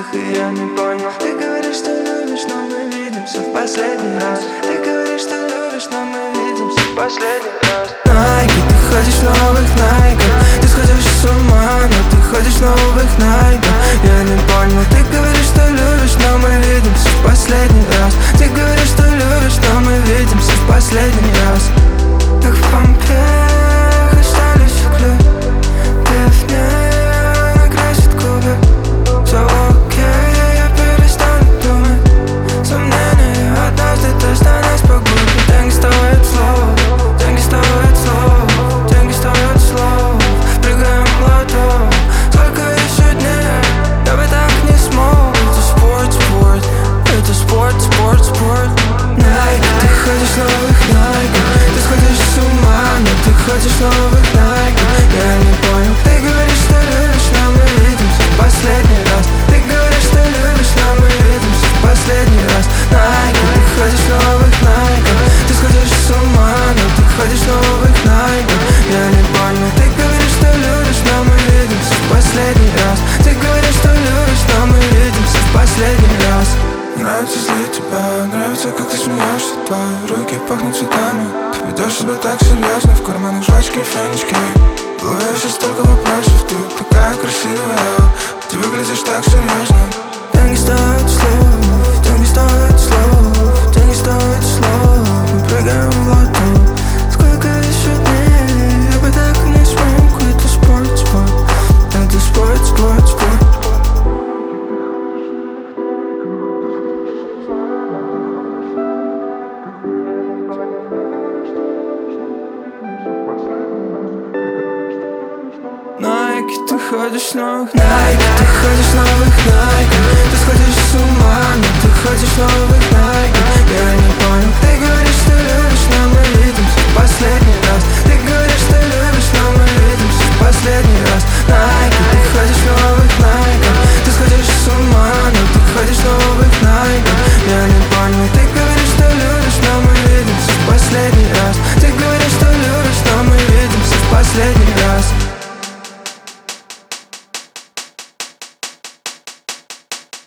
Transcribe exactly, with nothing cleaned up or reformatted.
и я не понял. Ты говоришь, что любишь, но мы видимся в последний раз. Ты говоришь, что любишь, но мы видимся в последний раз. Найки, ты ходишь в новых найках. Ты сходишь с ума, но ты ходишь в новых найках. Я не понял. Ты говоришь, что любишь, но мы видимся в последний раз. Ты говоришь, что любишь, но мы видимся в последний раз. Как в помпеях остались угли. Пив не накрасит губы. Все окей, я перестану думать. Сомнения, однажды точно нас погубит. Деньги стоят слов, деньги стоят слов, деньги стоят слов. Прыгаем в лото, сколько еще дней, я бы так не смог. Это спорт, спорт, это спорт, спорт, спорт. Найк, ты ходишь в новых найках. Ты сходишь с ума, но ты ходишь в новых найках. Я не понял. Ты говоришь, что любишь, но мы видимся в последний раз. Ты говоришь, что любишь, но мы видимся в последний раз. Найки, ты ходишь в новых найках. Ты сходишь с ума, но ты ходишь в новых найках. Я не понял. Ты говоришь, что любишь, но мы видимся в последний раз. Ты говоришь, что любишь, но мы видимся в последний раз. Нравится злить тебя, нравится, как ты смеешься. Твои руки пахнут цветами. Ты ведешь себя так серьезно, в карманах жвачки и фенечки. В голове сейчас столько вопросов, ты такая красивая. Ты выглядишь так серьезно. Деньги стоят слов, деньги стоят слов, деньги стоят слов. Мы прыгаем в лото. Сколько еще дней, я бы так не смог. Это спорт, спорт, это спорт, спорт, спорт. Найки, ты ходишь в новых найках. Ты ходишь в новых найках. Ты сходишь с ума, но ты ходишь в новых найках.